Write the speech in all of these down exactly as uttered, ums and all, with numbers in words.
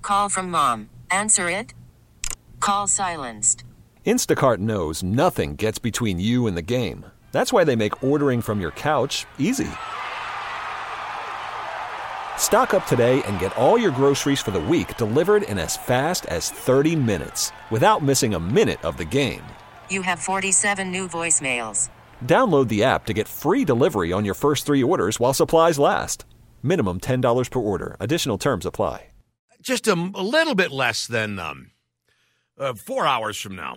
Call from mom. Answer it. Call silenced. Instacart knows nothing gets between you and the game. That's why they make ordering from your couch easy. Stock up today and get all your groceries for the week delivered in as fast as thirty minutes without missing a minute of the game. You have forty-seven new voicemails. Download the app to get free delivery on your first three orders while supplies last. Minimum ten dollars per order. Additional terms apply. Just a, a little bit less than um, uh, four hours from now,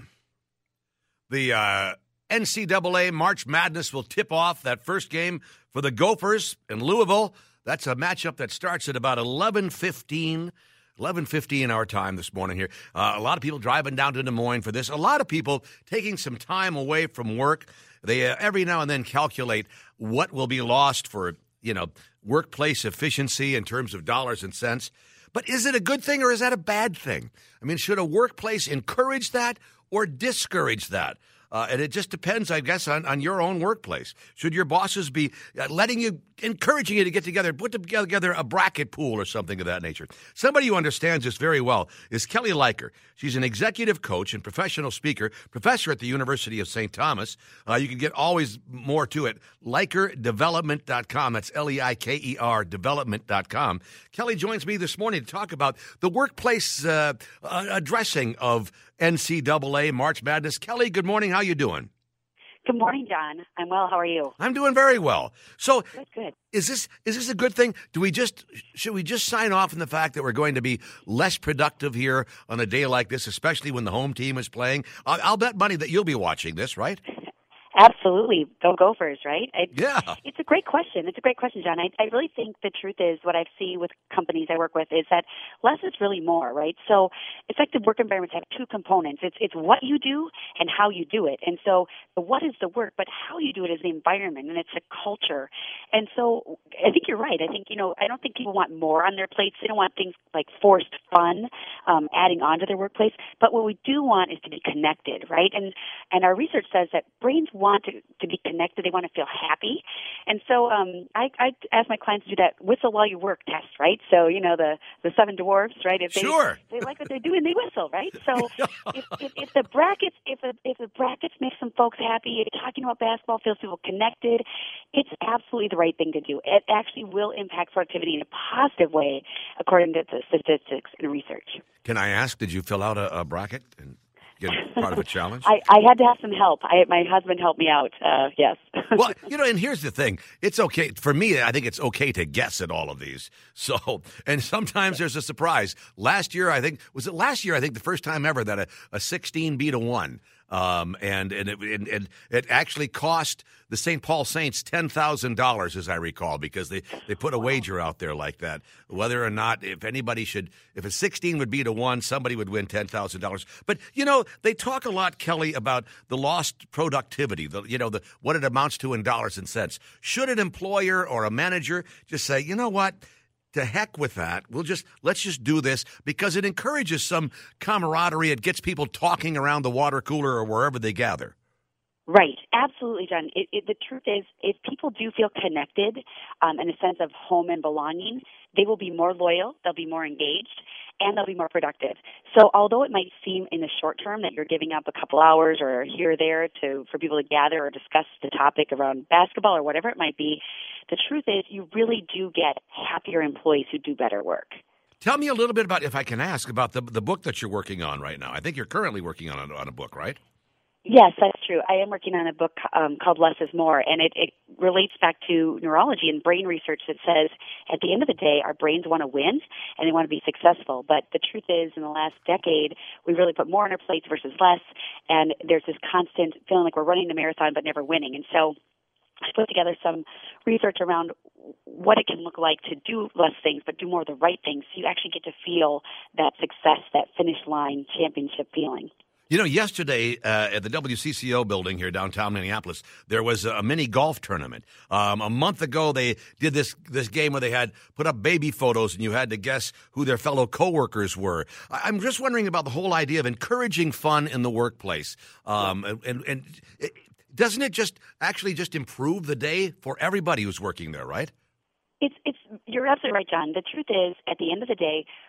the uh, N C double A March Madness will tip off that first game for the Gophers in Louisville. That's a matchup that starts at about eleven fifteen, eleven fifteen our time this morning here. Uh, a lot of people driving down to Des Moines for this. A lot of people taking some time away from work. They uh, every now and then calculate what will be lost for, you know, workplace efficiency in terms of dollars and cents. But is it a good thing or is that a bad thing? I mean, should a workplace encourage that or discourage that? Uh, and it just depends, I guess, on, on your own workplace. Should your bosses be uh, letting you, encouraging you to get together, put together a bracket pool or something of that nature? Somebody who understands this very well is Kelly Leiker. She's an executive coach and professional speaker, professor at the University of Saint Thomas. Uh, you can get always more to it. Leiker Development dot com. That's L E I K E R Development dot com. Kelly joins me this morning to talk about the workplace uh, uh, addressing of N C double A March Madness. Kelly, good morning. How you doing? Good morning, John. I'm well. How are you? I'm doing very well. So, good, good. Is this is this a good thing? Do we just should we just sign off on the fact that we're going to be less productive here on a day like this, especially when the home team is playing? I'll, I'll bet money that you'll be watching this, right? Absolutely. Go Gophers, right? I, yeah. It's a great question. It's a great question, John. I, I really think the truth is what I see with companies I work with is that less is really more, right? So effective work environments have two components. It's it's what you do and how you do it. And so the what is the work, but how you do it is the environment, and it's a culture. And so I think you're right. I think, you know, I don't think people want more on their plates. They don't want things like forced fun um, adding on to their workplace. But what we do want is to be connected, right? And, and our research says that brains want to, to be connected. They want to feel happy. And so um, I, I ask my clients to do that whistle while you work test, right? So, you know, the, the seven dwarfs, right? If they, sure. they like what they're doing, they whistle, right? So if, if, if the brackets, if the, if the brackets make some folks happy, talking about basketball feels people connected, it's absolutely the right thing to do. It actually will impact productivity in a positive way, according to the statistics and research. Can I ask, did you fill out a, a bracket and get part of a challenge? I, I had to have some help. I, my husband helped me out, uh, yes. Well, you know, and here's the thing. It's okay. For me, I think it's okay to guess at all of these. So, and sometimes there's a surprise. Last year, I think, was it last year, I think the first time ever that a, a sixteen beat a one. Um, and, and, it, and, and it actually cost the Saint Paul Saints ten thousand dollars, as I recall, because they, they put a wager out there like that. Whether or not, if anybody should, if a sixteen would beat a one, somebody would win ten thousand dollars. But, you know, they talk a lot, Kelly, about the lost productivity, the, you know, the what it amounts to in dollars and cents. Should an employer or a manager just say, you know what? To heck with that. We'll just, let's just do this because it encourages some camaraderie. It gets people talking around the water cooler or wherever they gather. Right. Absolutely, John. It, it, the truth is, if people do feel connected um, in a sense of home and belonging, they will be more loyal, they'll be more engaged, and they'll be more productive. So although it might seem in the short term that you're giving up a couple hours or here or there to for people to gather or discuss the topic around basketball or whatever it might be, the truth is you really do get happier employees who do better work. Tell me a little bit about, if I can ask, about the the book that you're working on right now. I think you're currently working on a, on a book, right? Yes, that's true. I am working on a book um, called Less is More, and it, it relates back to neurology and brain research that says at the end of the day, our brains want to win and they want to be successful. But the truth is, in the last decade, we really put more on our plates versus less, and there's this constant feeling like we're running the marathon but never winning. And so I put together some research around what it can look like to do less things but do more of the right things so you actually get to feel that success, that finish line championship feeling. You know, yesterday uh, at the W C C O building here downtown Minneapolis, there was a mini golf tournament. Um, a month ago, they did this this game where they had put up baby photos, and you had to guess who their fellow coworkers were. I'm just wondering about the whole idea of encouraging fun in the workplace. Um, and and, and it, doesn't it just actually just improve the day for everybody who's working there, right? It's, it's, you're absolutely right, John. The truth is, at the end of the day,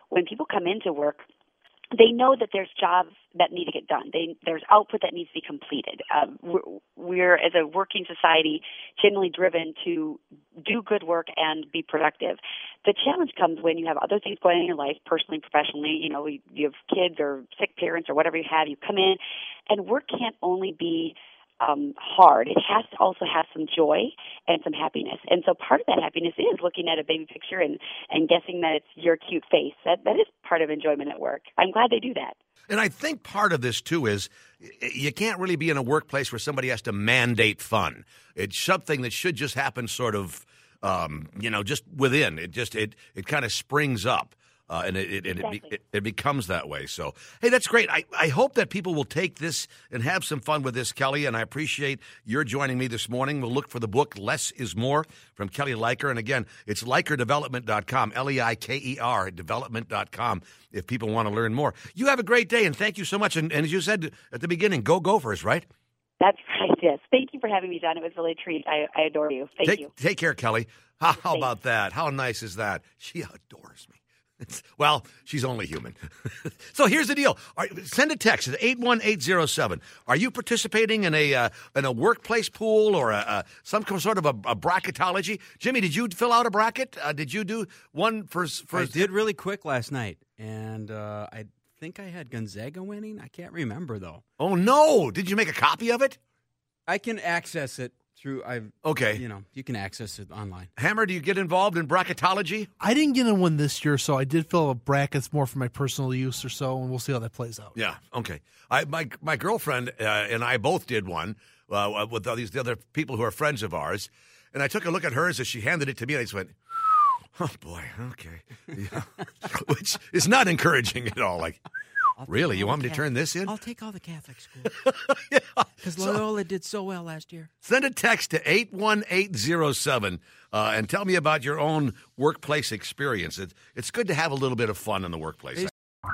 when people come into work, they know that there's jobs that need to get done. They, there's output that needs to be completed. Um, we're, we're, as a working society, generally driven to do good work and be productive. The challenge comes when you have other things going on in your life, personally, professionally. You know, you have kids or sick parents or whatever you have. You come in, and work can't only be Um, hard. It has to also have some joy and some happiness. And so part of that happiness is looking at a baby picture and, and guessing that it's your cute face. That that is part of enjoyment at work. I'm glad they do that. And I think part of this, too, is you can't really be in a workplace where somebody has to mandate fun. It's something that should just happen sort of, um, you know, just within. It just, it, it kind of springs up. Uh, and it it, exactly. it, it, it becomes that way. So, hey, that's great. I, I hope that people will take this and have some fun with this, Kelly, and I appreciate your joining me this morning. We'll look for the book, Less is More, from Kelly Leiker. And again, it's leiker development dot com, L E I K E R, development dot com, if people want to learn more. You have a great day, and thank you so much. And, and as you said at the beginning, go Gophers, right? That's right, yes. Thank you for having me, John. It was really a treat. I, I adore you. Thank take, you. Take care, Kelly. How, how Thanks. about that? How nice is that? She adores me. Well, she's only human. So here's the deal. All right, send a text at eight one eight zero seven. Are you participating in a uh, in a workplace pool or a, a, some sort of a, a bracketology? Jimmy, did you fill out a bracket? Uh, did you do one for? for I did really quick last night, and uh, I think I had Gonzaga winning. I can't remember, though. Oh, no. Did you make a copy of it? I can access it. Through I okay, you know you can access it online. Hammer, do you get involved in bracketology? I didn't get in one this year, so I did fill out brackets more for my personal use or so, and we'll see how that plays out. Yeah, okay. I my my girlfriend uh, and I both did one uh, with all these the other people who are friends of ours, and I took a look at hers as she handed it to me, and I just went, "Oh boy, okay," yeah. Which is not encouraging at all. Like. I'll Really? You want me to Catholic. turn this in? I'll take all the Catholic schools. Because yeah. Loyola so, did so well last year. Send a text to eight one eight zero seven uh, and tell me about your own workplace experience. It, it's good to have a little bit of fun in the workplace.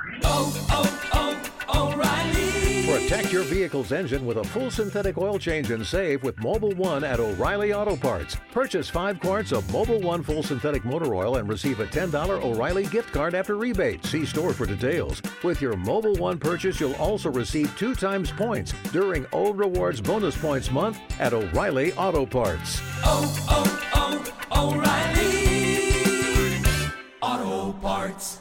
Oh, oh, oh, O'Reilly. Protect your vehicle's engine with a full synthetic oil change and save with Mobil one at O'Reilly Auto Parts. Purchase five quarts of Mobil one full synthetic motor oil and receive a ten dollars O'Reilly gift card after rebate. See store for details. With your Mobil one purchase, you'll also receive two times points during O Rewards Bonus Points Month at O'Reilly Auto Parts. Oh, oh, oh, O'Reilly Auto Parts.